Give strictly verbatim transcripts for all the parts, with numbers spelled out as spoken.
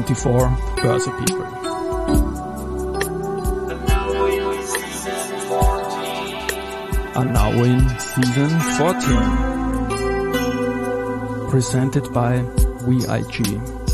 twenty-four Börse People. And now in season fourteen. Presented by V I G.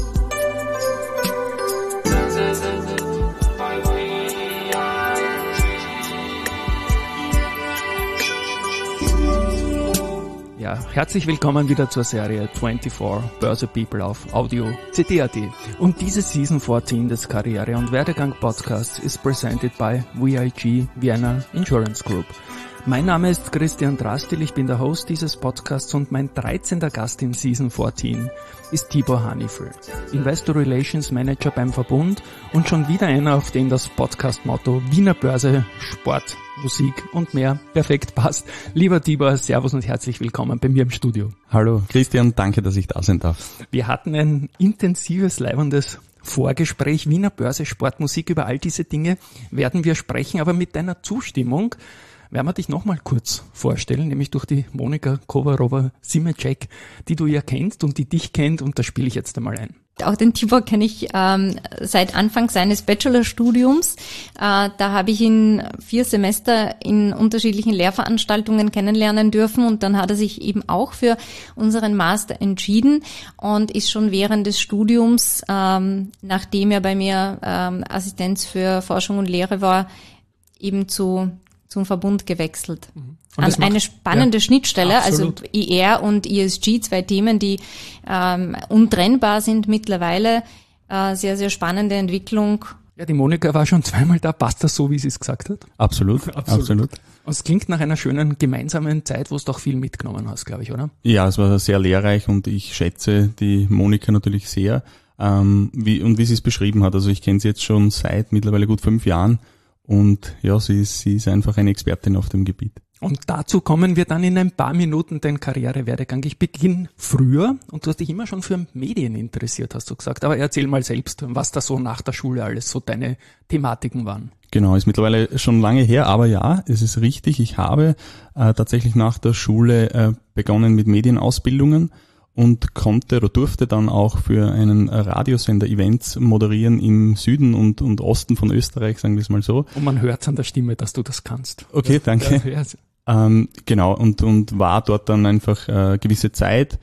Ja, herzlich willkommen wieder zur Serie twenty-four Börse People auf Audio C D punkt A T. Und diese Season fourteen des Karriere- und Werdegang-Podcasts ist presented by V I G Vienna Insurance Group. Mein Name ist Christian Drastil, ich bin der Host dieses Podcasts und mein dreizehnter Gast in Season fourteen ist Tibor Hanifl, Investor Relations Manager beim Verbund und schon wieder einer, auf den das Podcast-Motto Wiener Börse, Sport, Musik und mehr perfekt passt. Lieber Tibor, Servus und herzlich willkommen bei mir im Studio. Hallo Christian, danke, dass ich da sein darf. Wir hatten ein intensives, leibendes Vorgespräch, Wiener Börse, Sport, Musik, über all diese Dinge werden wir sprechen, aber mit deiner Zustimmung werden wir dich nochmal kurz vorstellen, nämlich durch die Monika Kovarova-Simecek, die du ja kennst und die dich kennt, und das spiele ich jetzt einmal ein. Auch den Tibor kenne ich ähm, seit Anfang seines Bachelorstudiums. Äh, da habe ich ihn vier Semester in unterschiedlichen Lehrveranstaltungen kennenlernen dürfen und dann hat er sich eben auch für unseren Master entschieden und ist schon während des Studiums, ähm, nachdem er bei mir ähm, Assistenz für Forschung und Lehre war, eben zu zum Verbund gewechselt. Mhm. An macht, eine spannende ja, Schnittstelle, absolut. Also I R und E S G, zwei Themen, die ähm, untrennbar sind mittlerweile. Äh, sehr, sehr spannende Entwicklung. Ja, die Monika war schon zweimal da. Passt das so, wie sie es gesagt hat? Absolut, absolut. absolut. Und es klingt nach einer schönen gemeinsamen Zeit, wo du doch viel mitgenommen hast, glaube ich, oder? Ja, es war sehr lehrreich und ich schätze die Monika natürlich sehr. Ähm, wie, und wie sie es beschrieben hat, also ich kenne sie jetzt schon seit mittlerweile gut fünf Jahren. Und ja, sie ist, sie ist einfach eine Expertin auf dem Gebiet. Und dazu kommen wir dann in ein paar Minuten, den Karrierewerdegang. Ich beginne früher und du hast dich immer schon für Medien interessiert, hast du gesagt. Aber erzähl mal selbst, was da so nach der Schule alles so deine Thematiken waren. Genau, ist mittlerweile schon lange her, aber ja, es ist richtig. Ich habe äh, tatsächlich nach der Schule äh, begonnen mit Medienausbildungen und konnte oder durfte dann auch für einen Radiosender Events moderieren im Süden und, und Osten von Österreich, sagen wir es mal so. Und man hört an der Stimme, dass du das kannst. Okay, danke. Ja, ja. Ähm, genau, und, und war dort dann einfach äh, gewisse Zeit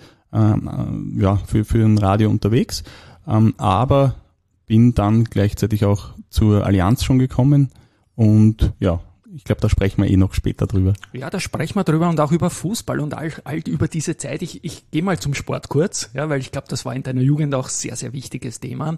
ähm, ja, für, für ein Radio unterwegs, ähm, aber bin dann gleichzeitig auch zur Allianz schon gekommen und ja, ich glaube, da sprechen wir eh noch später drüber. Ja, da sprechen wir drüber und auch über Fußball und all, all über diese Zeit. Ich, ich gehe mal zum Sport kurz, ja, weil ich glaube, das war in deiner Jugend auch sehr, sehr wichtiges Thema.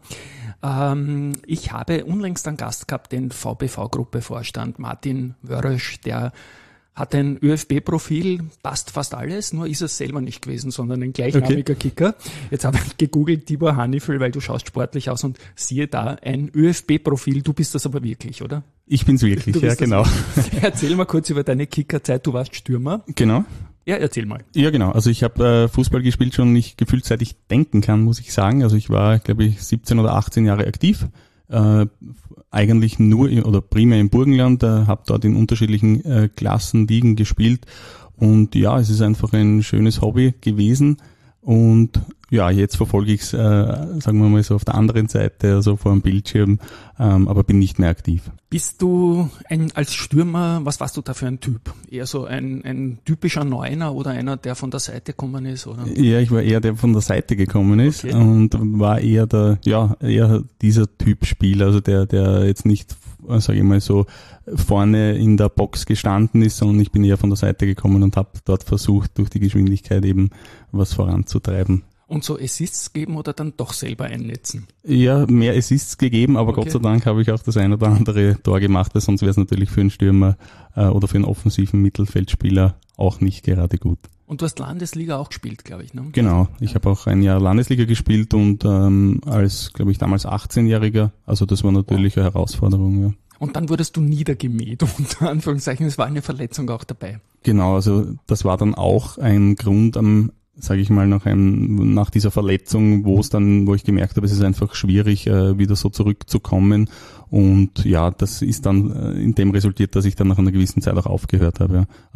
Ähm, ich habe unlängst einen Gast gehabt, den V B V-Gruppe-Vorstand Martin Wörösch, der hat ein Ö F B-Profil, passt fast alles, nur ist es selber nicht gewesen, sondern ein gleichnamiger okay. Kicker. Jetzt habe ich gegoogelt, Tibor Hanifl, weil du schaust sportlich aus und siehe da, ein Ö F B-Profil, du bist das aber wirklich, oder? Ich bin's wirklich, ja genau. Erzähl mal kurz über deine Kickerzeit, du warst Stürmer. Genau. Ja, erzähl mal. Ja, genau. Also ich habe äh, Fußball gespielt schon nicht gefühlt, seit ich denken kann, muss ich sagen. Also ich war, glaube ich, siebzehn oder achtzehn Jahre aktiv. Äh, eigentlich nur in, oder primär im Burgenland, äh, habe dort in unterschiedlichen äh, Klassen, Ligen gespielt und ja, es ist einfach ein schönes Hobby gewesen und ja, jetzt verfolge ich es, äh, sagen wir mal so auf der anderen Seite, also vor dem Bildschirm, ähm, aber bin nicht mehr aktiv. Bist du ein, als Stürmer, was warst du da für ein Typ? Eher so ein, ein typischer Neuner oder einer, der von der Seite gekommen ist, oder? Ja, ich war eher der von der Seite gekommen ist okay. und war eher der, ja, eher dieser Typ Spieler, also der, der jetzt nicht, sage ich mal so, vorne in der Box gestanden ist, sondern ich bin eher von der Seite gekommen und habe dort versucht, durch die Geschwindigkeit eben was voranzutreiben. Und so Assists geben oder dann doch selber einnetzen? Ja, mehr Assists gegeben, aber okay. Gott sei Dank habe ich auch das ein oder andere Tor gemacht, weil sonst wäre es natürlich für einen Stürmer äh, oder für einen offensiven Mittelfeldspieler auch nicht gerade gut. Und du hast Landesliga auch gespielt, glaube ich, ne? Genau, ich habe auch ein Jahr Landesliga gespielt und ähm, als, glaube ich, damals achtzehnjähriger, also das war natürlich eine Herausforderung, ja. Und dann wurdest du niedergemäht, unter Anführungszeichen, es war eine Verletzung auch dabei. Genau, also das war dann auch ein Grund am sage ich mal, nach einem, nach dieser Verletzung, wo es dann, wo ich gemerkt habe, es ist einfach schwierig, äh, wieder so zurückzukommen. Und ja, das ist dann äh, in dem resultiert, dass ich dann nach einer gewissen Zeit auch aufgehört habe. Ja. Also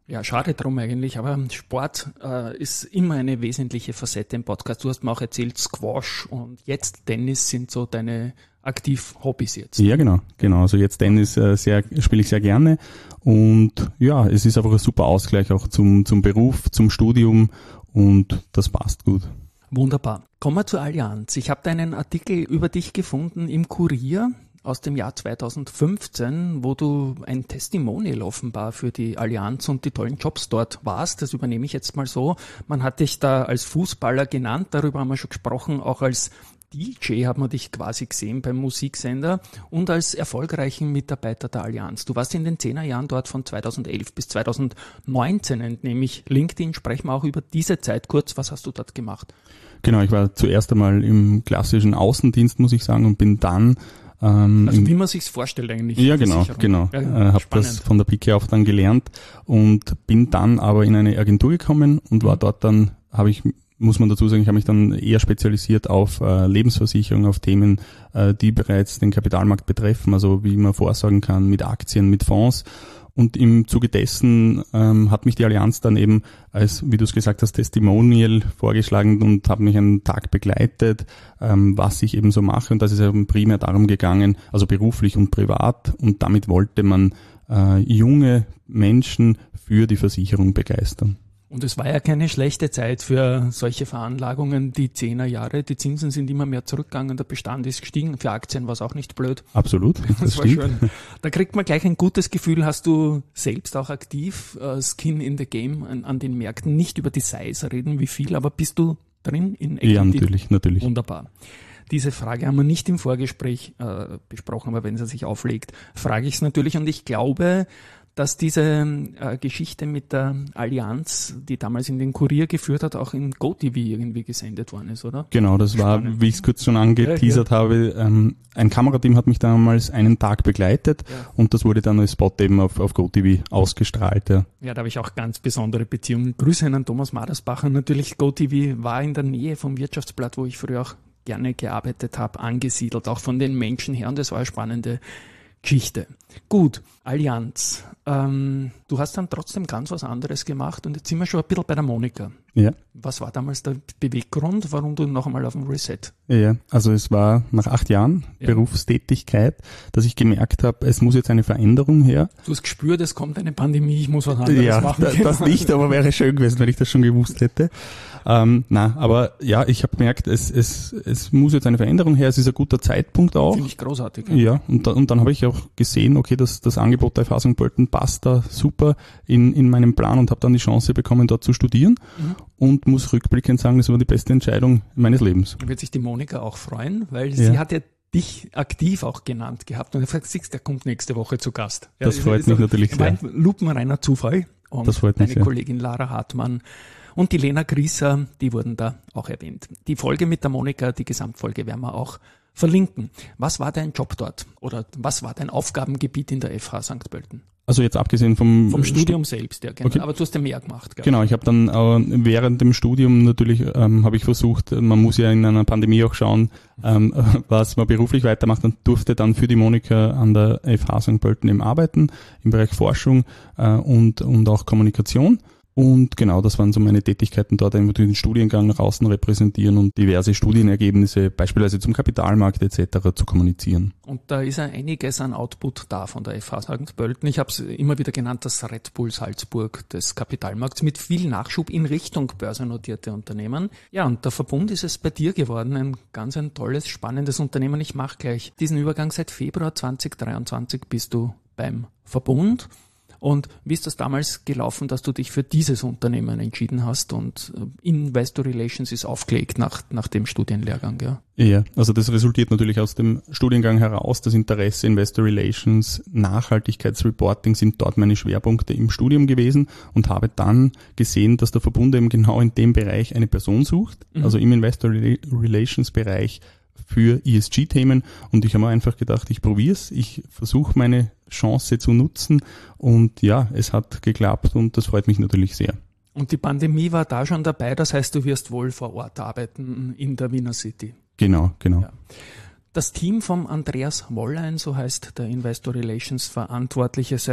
Ja, schade drum eigentlich, aber Sport äh, ist immer eine wesentliche Facette im Podcast. Du hast mir auch erzählt, Squash und jetzt Tennis sind so deine Aktiv-Hobbys jetzt. Ja, genau, genau. Also jetzt Tennis äh, sehr, spiele ich sehr gerne und ja, es ist einfach ein super Ausgleich auch zum, zum Beruf, zum Studium und das passt gut. Wunderbar. Kommen wir zur Allianz. Ich habe da einen Artikel über dich gefunden im Kurier aus dem Jahr zweitausendfünfzehn, wo du ein Testimonial offenbar für die Allianz und die tollen Jobs dort warst. Das übernehme ich jetzt mal so. Man hat dich da als Fußballer genannt, darüber haben wir schon gesprochen, auch als D J hat man dich quasi gesehen beim Musiksender und als erfolgreichen Mitarbeiter der Allianz. Du warst in den Zehnerjahren dort von zweitausendelf bis zweitausendneunzehn, entnehme ich LinkedIn. Sprechen wir auch über diese Zeit kurz. Was hast du dort gemacht? Genau, ich war zuerst einmal im klassischen Außendienst, muss ich sagen, und bin dann Ähm, also wie man sich's vorstellt eigentlich. Ja, genau, genau. Ja, äh, habe das von der Pike auf dann gelernt und bin dann aber in eine Agentur gekommen und war dort dann, habe ich, muss man dazu sagen, ich habe mich dann eher spezialisiert auf äh, Lebensversicherung, auf Themen, äh, die bereits den Kapitalmarkt betreffen, also wie man vorsorgen kann mit Aktien, mit Fonds. Und im Zuge dessen ähm, hat mich die Allianz dann eben als, wie du es gesagt hast, Testimonial vorgeschlagen und hat mich einen Tag begleitet, ähm, was ich eben so mache. Und das ist eben primär darum gegangen, also beruflich und privat. Und damit wollte man äh, junge Menschen für die Versicherung begeistern. Und es war ja keine schlechte Zeit für solche Veranlagungen, die Zehnerjahre. Die Zinsen sind immer mehr zurückgegangen, der Bestand ist gestiegen. Für Aktien war es auch nicht blöd. Absolut, das, das war stimmt. Schön. Da kriegt man gleich ein gutes Gefühl. Hast du selbst auch aktiv uh, Skin in the Game an, an den Märkten? Nicht über die Size reden, wie viel, aber bist du drin in Equity? Ja, natürlich, natürlich. Wunderbar. Diese Frage haben wir nicht im Vorgespräch äh, besprochen, aber wenn sie sich auflegt, frage ich es natürlich. Und ich glaube, dass diese äh, Geschichte mit der Allianz, die damals in den Kurier geführt hat, auch in GoTV irgendwie gesendet worden ist, oder? Genau, das war, Spannend. Wie ich es kurz schon angeteasert ja, ja. habe, ähm, ein Kamerateam hat mich damals einen Tag begleitet ja. und das wurde dann als Spot eben auf, auf GoTV ausgestrahlt. Ja. ja, da habe ich auch ganz besondere Beziehungen. Grüße an Thomas Madersbacher. Natürlich, GoTV war in der Nähe vom Wirtschaftsblatt, wo ich früher auch gerne gearbeitet habe, angesiedelt, auch von den Menschen her, und das war eine spannende Geschichte. Gut, Allianz. Ähm, du hast dann trotzdem ganz was anderes gemacht und jetzt sind wir schon ein bisschen bei der Monika. Ja. Was war damals der Beweggrund, warum du noch einmal auf dem Reset? Ja, also es war nach acht Jahren ja. Berufstätigkeit, dass ich gemerkt habe, es muss jetzt eine Veränderung her. Du hast gespürt, es kommt eine Pandemie, ich muss was anderes ja, machen. Ja, das nicht, aber wäre schön gewesen, wenn ich das schon gewusst hätte. Ähm, na, aber ja, ich habe gemerkt, es, es, es muss jetzt eine Veränderung her, es ist ein guter Zeitpunkt auch. Finde ich großartig. Ja, ja und, da, und dann habe ich auch gesehen, okay, das, das Angebot der F H Sankt Pölten passt da super in, in meinem Plan und habe dann die Chance bekommen, dort zu studieren mhm. und muss rückblickend sagen, das war die beste Entscheidung meines Lebens. Da wird sich die Monika auch freuen, weil ja. sie hat ja dich aktiv auch genannt gehabt und er sagt, siehst, der kommt nächste Woche zu Gast. Ja, das freut mich natürlich sehr. Ein lupenreiner Zufall. Und das freut mich deine sehr. Kollegin Lara Hartmann und die Lena Grieser, die wurden da auch erwähnt. Die Folge mit der Monika, die Gesamtfolge werden wir auch verlinken. Was war dein Job dort? Oder was war dein Aufgabengebiet in der F H Sankt Pölten? Also jetzt abgesehen vom... Vom Studium Stu- selbst, ja, genau. Okay. Aber du hast ja mehr gemacht. Gell? Genau, ich habe dann äh, während dem Studium natürlich, ähm, habe ich versucht, man muss ja in einer Pandemie auch schauen, ähm, was man beruflich weitermacht, und durfte dann für die Monika an der F H Sankt Pölten eben arbeiten, im Bereich Forschung äh, und, und auch Kommunikation. Und genau, das waren so meine Tätigkeiten dort, einfach den Studiengang nach außen repräsentieren und diverse Studienergebnisse, beispielsweise zum Kapitalmarkt et cetera zu kommunizieren. Und da ist ja einiges an Output da von der F H Sankt Pölten. Ich habe es immer wieder genannt, das Red Bull Salzburg des Kapitalmarkts mit viel Nachschub in Richtung börsennotierte Unternehmen. Ja, und der Verbund ist es bei dir geworden, ein ganz ein tolles, spannendes Unternehmen. Ich mache gleich diesen Übergang. Seit Februar zweitausenddreiundzwanzig bist du beim Verbund. Und wie ist das damals gelaufen, dass du dich für dieses Unternehmen entschieden hast, und Investor Relations ist aufgelegt nach, nach dem Studienlehrgang, ja? Ja, also das resultiert natürlich aus dem Studiengang heraus. Das Interesse Investor Relations, Nachhaltigkeitsreporting sind dort meine Schwerpunkte im Studium gewesen, und habe dann gesehen, dass der Verbund eben genau in dem Bereich eine Person sucht, mhm. also im Investor Relations Bereich für E S G-Themen, und ich habe mir einfach gedacht, ich probiere es, ich versuche meine Chance zu nutzen, und ja, es hat geklappt und das freut mich natürlich sehr. Und die Pandemie war da schon dabei, das heißt, du wirst wohl vor Ort arbeiten in der Wiener City. Genau, genau. Ja. Das Team vom Andreas Wollein, so heißt der Investor Relations Verantwortliche seit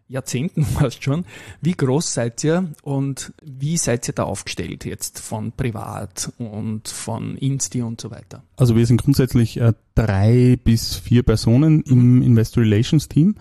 Jahrzehnten fast schon. Wie groß seid ihr und wie seid ihr da aufgestellt jetzt von Privat und von Insti und so weiter? Also wir sind grundsätzlich äh, drei bis vier Personen im Investor Relations Team.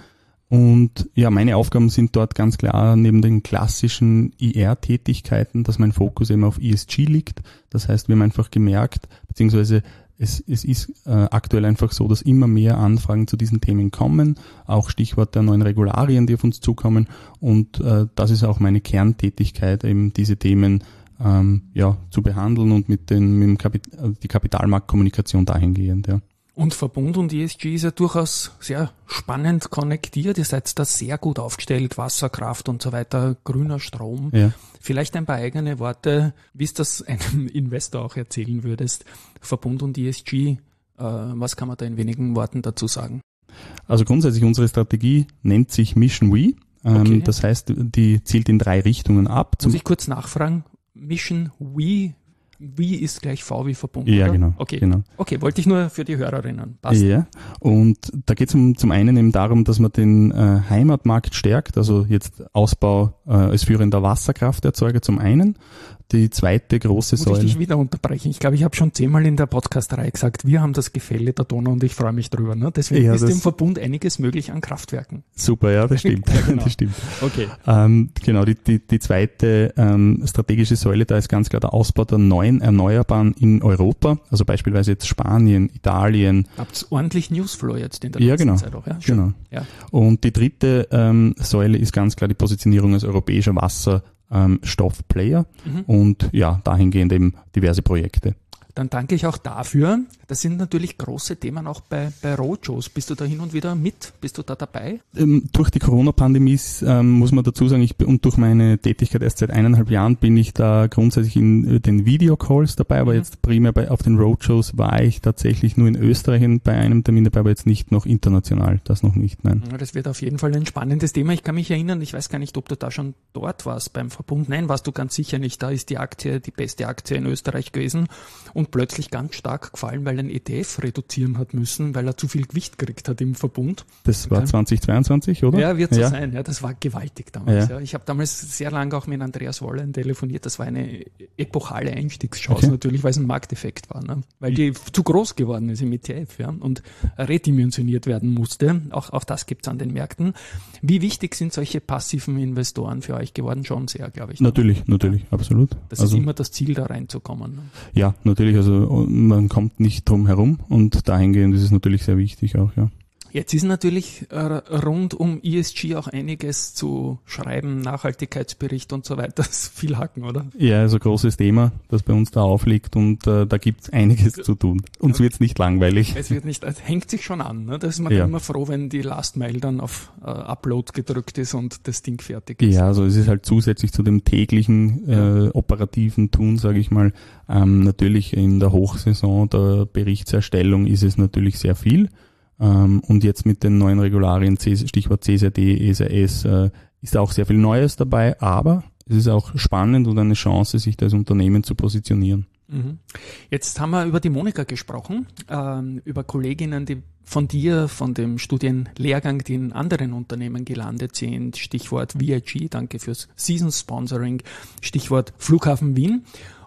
Und ja, meine Aufgaben sind dort ganz klar neben den klassischen I R-Tätigkeiten, dass mein Fokus eben auf E S G liegt. Das heißt, wir haben einfach gemerkt, beziehungsweise es, es ist äh, aktuell einfach so, dass immer mehr Anfragen zu diesen Themen kommen, auch Stichwort der neuen Regularien, die auf uns zukommen. Und äh, das ist auch meine Kerntätigkeit, eben diese Themen ähm, ja zu behandeln und mit den mit dem Kapit- die Kapitalmarktkommunikation dahingehend, ja. Und Verbund und E S G ist ja durchaus sehr spannend konnektiert. Ihr seid da sehr gut aufgestellt, Wasserkraft und so weiter, grüner Strom. Ja. Vielleicht ein paar eigene Worte, wie es das einem Investor auch erzählen würdest. Verbund und E S G, äh, was kann man da in wenigen Worten dazu sagen? Also grundsätzlich unsere Strategie nennt sich Mission We. Ähm, okay. Das heißt, die zielt in drei Richtungen ab. Muss ich kurz nachfragen? Mission We? Wie ist gleich V wie Verbund? Ja, oder? genau. Okay. genau. Okay, wollte ich nur für die Hörerinnen. Passt. Ja, und da geht es um, zum einen eben darum, dass man den äh, Heimatmarkt stärkt, also jetzt Ausbau äh, als führender Wasserkrafterzeuger zum einen. Die zweite große Säule. Muss ich dich wieder unterbrechen? Ich glaube, ich habe schon zehnmal in der Podcast-Reihe gesagt, wir haben das Gefälle der Donau und ich freue mich drüber. Ne? Deswegen ja, ist im Verbund einiges möglich an Kraftwerken. Super, ja, das stimmt. ja, genau. Das stimmt. Okay. Ähm, genau, die, die, die zweite ähm, strategische Säule, da ist ganz klar der Ausbau der neuen Erneuerbaren in Europa, also beispielsweise jetzt Spanien, Italien. Habt ordentlich Newsflow jetzt in der ja, letzten genau. Zeit auch. Ja, schön. Genau. Ja. Und die dritte ähm, Säule ist ganz klar die Positionierung als europäischer Wasser Ähm, Stoffplayer mhm. und ja, dahingehend eben diverse Projekte. Dann danke ich auch dafür. Das sind natürlich große Themen auch bei, bei Roadshows. Bist du da hin und wieder mit? Bist du da dabei? Ähm, durch die Corona-Pandemie ähm, muss man dazu sagen, ich und durch meine Tätigkeit erst seit eineinhalb Jahren bin ich da grundsätzlich in den Videocalls dabei, aber mhm. jetzt primär bei, auf den Roadshows war ich tatsächlich nur in Österreich bei einem Termin dabei, aber jetzt nicht noch international, das noch nicht, nein. Ja, das wird auf jeden Fall ein spannendes Thema. Ich kann mich erinnern, ich weiß gar nicht, ob du da schon dort warst beim Verbund. Nein, warst du ganz sicher nicht. Da ist die Aktie die beste Aktie in Österreich gewesen und plötzlich ganz stark gefallen, weil ein E T F reduzieren hat müssen, weil er zu viel Gewicht gekriegt hat im Verbund. Das war zweitausendzweiundzwanzig, oder? Ja, wird so ja. sein. Ja, das war gewaltig damals. Ja. Ja. Ich habe damals sehr lange auch mit Andreas Wollein telefoniert. Das war eine epochale Einstiegschance okay. natürlich, weil es ein Markteffekt war. Ne? Weil die zu groß geworden ist im E T F, ja, und redimensioniert werden musste. Auch, auch das gibt's an den Märkten. Wie wichtig sind solche passiven Investoren für euch geworden? Schon sehr, glaube ich. Natürlich, ne? natürlich, ja. absolut. Das also, ist immer das Ziel, da reinzukommen. Ne? Ja, natürlich. Also man kommt nicht drum herum und dahingehend ist es natürlich sehr wichtig auch, ja. Jetzt ist natürlich äh, rund um E S G auch einiges zu schreiben, Nachhaltigkeitsbericht und so weiter. Das ist viel Hacken, oder? Ja, also großes Thema, das bei uns da aufliegt und äh, da gibt's einiges zu tun. Uns wird's nicht langweilig. Es wird nicht, es hängt sich schon an. Ne? Da ist man ja. immer froh, wenn die Last Mile dann auf äh, Upload gedrückt ist und das Ding fertig ist. Ja, also es ist halt zusätzlich zu dem täglichen äh, operativen Tun, sage ich mal, ähm, natürlich in der Hochsaison der Berichtserstellung ist es natürlich sehr viel. Um, und jetzt mit den neuen Regularien, Stichwort C S R D, E S R S, äh, ist auch sehr viel Neues dabei, aber es ist auch spannend und eine Chance, sich da als Unternehmen zu positionieren. Mhm. Jetzt haben wir über die Monika gesprochen, ähm, über Kolleginnen, die von dir, von dem Studienlehrgang, die in anderen Unternehmen gelandet sind, Stichwort V I G, danke fürs Season Sponsoring, Stichwort Flughafen Wien.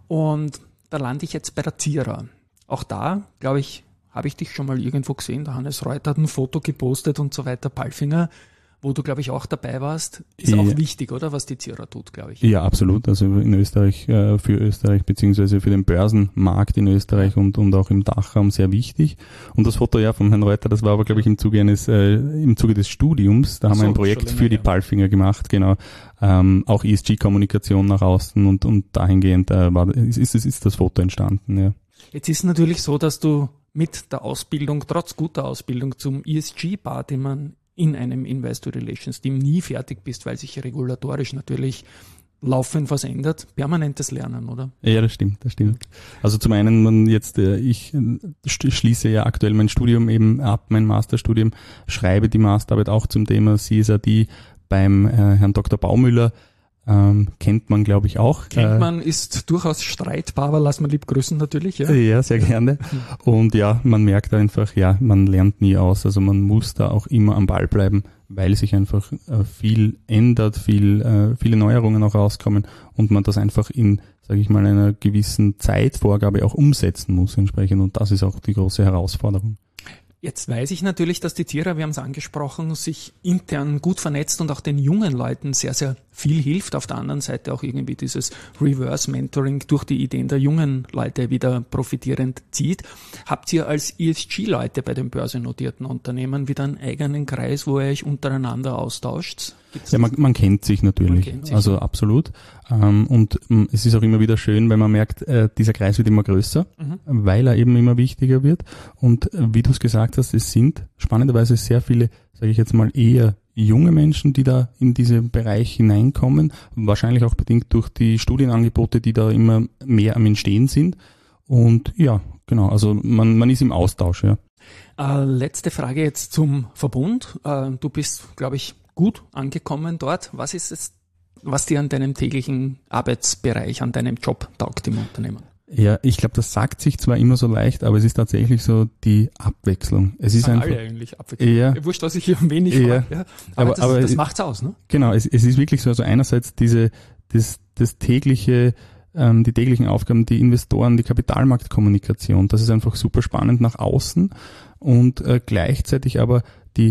Und da lande ich jetzt bei der Zierer. Auch da, glaube ich, habe ich dich schon mal irgendwo gesehen, der Hannes Reuter hat ein Foto gepostet und so weiter, Palfinger, wo du, glaube ich, auch dabei warst. Ist ja. auch wichtig, oder, was die Zierer tut, glaube ich. Ja, absolut. Also in Österreich, für Österreich, beziehungsweise für den Börsenmarkt in Österreich und, und auch im Dachraum sehr wichtig. Und das Foto ja vom Herrn Reuter, das war aber, glaube ich, im Zuge eines, äh, im Zuge des Studiums. Da haben so, wir ein Projekt für die ja. Palfinger gemacht, genau. Ähm, auch E S G-Kommunikation nach außen und, und dahingehend äh, war, ist, ist, ist das Foto entstanden, ja. Jetzt ist es natürlich so, dass du mit der Ausbildung, trotz guter Ausbildung zum E S G-Bartemann in einem Investor Relations Team nie fertig bist, weil sich regulatorisch natürlich laufend was ändert. Permanentes Lernen, oder? Ja, das stimmt, das stimmt. Also zum einen, man jetzt, ich schließe ja aktuell mein Studium eben ab, mein Masterstudium, schreibe die Masterarbeit auch zum Thema C S R D beim äh, Herrn Doktor Baumüller. Ähm, kennt man, glaube ich, auch. Kennt man, ist durchaus streitbar, aber lass mal lieb grüßen natürlich. Ja, ja, sehr gerne. Und ja, man merkt einfach, ja, man lernt nie aus. Also man muss da auch immer am Ball bleiben, weil sich einfach äh, viel ändert, viel, äh, viele Neuerungen auch rauskommen und man das einfach in, sage ich mal, einer gewissen Zeitvorgabe auch umsetzen muss entsprechend. Und das ist auch die große Herausforderung. Jetzt weiß ich natürlich, dass die Tira, wir haben es angesprochen, sich intern gut vernetzt und auch den jungen Leuten sehr, sehr viel hilft. Auf der anderen Seite auch irgendwie dieses Reverse-Mentoring durch die Ideen der jungen Leute wieder profitierend zieht. Habt ihr als E S G-Leute bei den börsennotierten Unternehmen wieder einen eigenen Kreis, wo ihr euch untereinander austauscht? Gibt's ja, man, man kennt sich natürlich, man kennt sich, also absolut. Und es ist auch immer wieder schön, wenn man merkt, dieser Kreis wird immer größer, mhm. weil er eben immer wichtiger wird. Und wie du es gesagt hast, es sind spannenderweise sehr viele, sage ich jetzt mal, eher junge Menschen, die da in diesen Bereich hineinkommen, wahrscheinlich auch bedingt durch die Studienangebote, die da immer mehr am Entstehen sind. Und ja, genau, also man, man ist im Austausch. Ja. Äh, letzte Frage jetzt zum Verbund. Äh, du bist, glaube ich, gut angekommen dort. Was ist es, was dir an deinem täglichen Arbeitsbereich, an deinem Job taugt im Unternehmen? Ja, ich glaube, das sagt sich zwar immer so leicht, aber es ist tatsächlich so die Abwechslung. Es ist An einfach alle eigentlich Abwechslung. Ja, wurscht, was ich hier wenig ja, war, ja. Aber, aber das, aber das macht's aus, ne? Genau, es, es ist wirklich so, also einerseits diese, das, das tägliche, ähm, die täglichen Aufgaben, die Investoren, die Kapitalmarktkommunikation, das ist einfach super spannend nach außen und äh, gleichzeitig aber die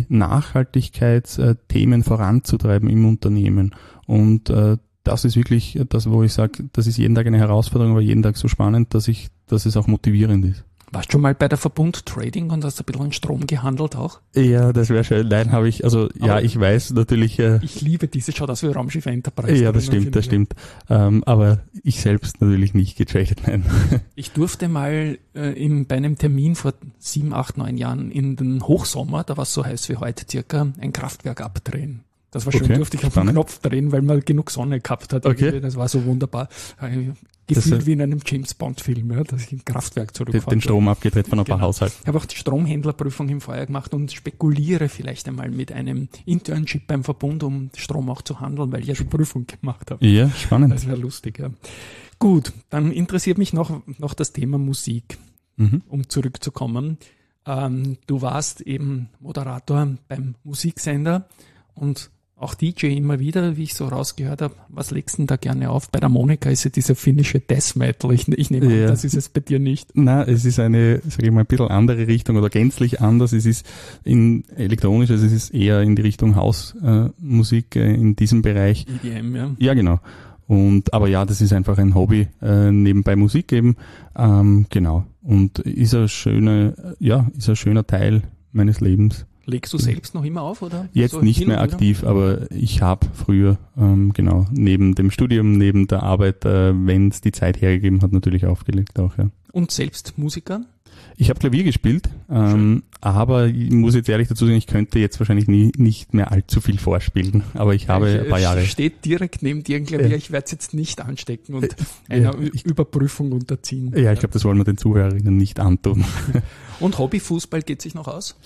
Nachhaltigkeitsthemen voranzutreiben im Unternehmen. Und äh, das ist wirklich das, wo ich sage, das ist jeden Tag eine Herausforderung, aber jeden Tag so spannend, dass ich, dass es auch motivierend ist. Warst du schon mal bei der Verbund Trading und hast ein bisschen an Strom gehandelt auch? Ja, das wäre schön. Nein, habe ich, also aber ja, ich weiß natürlich. Äh, ich liebe diese, schaut aus wie Raumschiff Enterprise. Ja, das stimmt, das stimmt. Ähm, aber ich selbst natürlich nicht getradet, nein. Ich durfte mal äh, im, bei einem Termin vor sieben, acht, neun Jahren in den Hochsommer, da war es so heiß wie heute circa, ein Kraftwerk abdrehen. Das war schön, okay, durfte ich auf den Knopf drehen, weil man genug Sonne gehabt hat. Okay. Das war so wunderbar. Gefühlt das wie in einem James-Bond-Film, ja, dass ich ein Kraftwerk zurückfahre. Den Strom abgedreht von ein genau. paar Haushalten. Ich habe auch die Stromhändlerprüfung im Vorjahr gemacht und spekuliere vielleicht einmal mit einem Internship beim Verbund, um Strom auch zu handeln, weil ich ja die Prüfung gemacht habe. Ja, spannend. Das wäre lustig, ja. Gut, dann interessiert mich noch, noch das Thema Musik, mhm. um zurückzukommen. Ähm, du warst eben Moderator beim Musiksender und auch D J immer wieder, wie ich so rausgehört habe. Was legst du denn da gerne auf? Bei der Monika ist ja dieser finnische Death Metal. Ich, ich nehme ja. an, das ist es bei dir nicht. Na, es ist eine, sage ich mal, ein bisschen andere Richtung oder gänzlich anders. Es ist in elektronisch, also es ist eher in die Richtung Hausmusik äh, in diesem Bereich. E D M, ja. Ja, genau. Und aber ja, das ist einfach ein Hobby äh, nebenbei Musik eben. Ähm, genau. Und ist ein schöner, ja, ist ein schöner Teil meines Lebens. Legst du selbst noch immer auf, oder? Jetzt so nicht mehr aktiv, oder? Aber ich habe früher, ähm, genau, neben dem Studium, neben der Arbeit, äh, wenn es die Zeit hergegeben hat, natürlich aufgelegt auch, ja. Und selbst Musiker? Ich habe Klavier gespielt, ähm, aber ich muss jetzt ehrlich dazu sagen, ich könnte jetzt wahrscheinlich nie, nicht mehr allzu viel vorspielen, aber ich habe ich, ein paar Jahre. Steht direkt neben dir ein Klavier, ich werde es jetzt nicht anstecken und einer ja, ich, Überprüfung unterziehen. Ja, ich glaube, das wollen wir den Zuhörerinnen nicht antun. Und Hobbyfußball geht sich noch aus?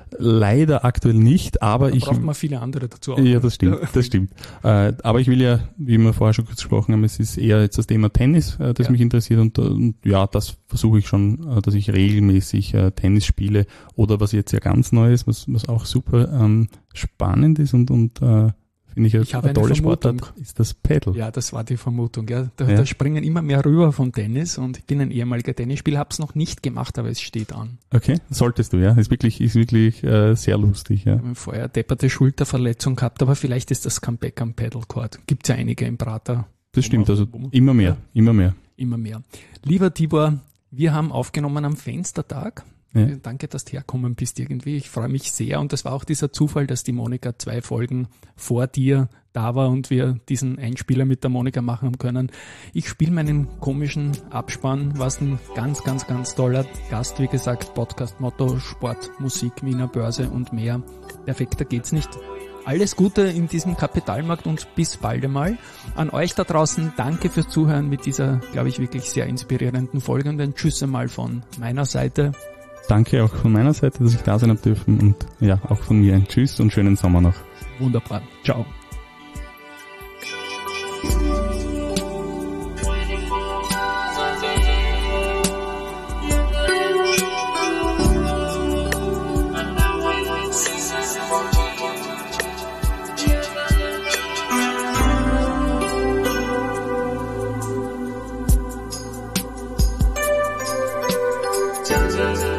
Leider aktuell nicht, aber da ich... braucht man viele andere dazu auch. Ja, das stimmt, das stimmt. Äh, aber ich will ja, wie wir vorher schon kurz gesprochen haben, es ist eher jetzt das Thema Tennis, äh, das ja. mich interessiert und, und ja, das versuche ich schon, äh, dass ich regelmäßig äh, Tennis spiele oder was jetzt ja ganz neu ist, was, was auch super ähm, spannend ist und, und äh, finde ich, ich eine, eine tolle Sportart, ist das Paddle. Ja, das war die Vermutung. Ja. Da, ja. da springen immer mehr rüber von Tennis und ich bin ein ehemaliger Tennisspieler, habe es noch nicht gemacht, aber es steht an. Okay, solltest du, ja. Ist wirklich, ist wirklich äh, sehr lustig. Ja. Ich habe vorher depperte Schulterverletzung gehabt, aber vielleicht ist das Comeback am Paddlecourt. Gibt es ja einige im Prater. Das stimmt, also immer mehr, ja. immer mehr. Immer mehr. Lieber Tibor, wir haben aufgenommen am Fenstertag. Ja. Danke, dass du herkommen bist irgendwie. Ich freue mich sehr und das war auch dieser Zufall, dass die Monika zwei Folgen vor dir da war und wir diesen Einspieler mit der Monika machen haben können. Ich spiele meinen komischen Abspann, was ein ganz, ganz, ganz toller Gast, wie gesagt, Podcast-Motto, Sport, Musik, Wiener Börse und mehr. Perfekter geht's nicht. Alles Gute in diesem Kapitalmarkt und bis bald einmal. An euch da draußen, danke fürs Zuhören mit dieser, glaube ich, wirklich sehr inspirierenden Folge und ein Tschüss einmal von meiner Seite. Danke auch von meiner Seite, dass ich da sein habe dürfen und ja, auch von mir ein Tschüss und schönen Sommer noch. Wunderbar. Ciao. Jesus.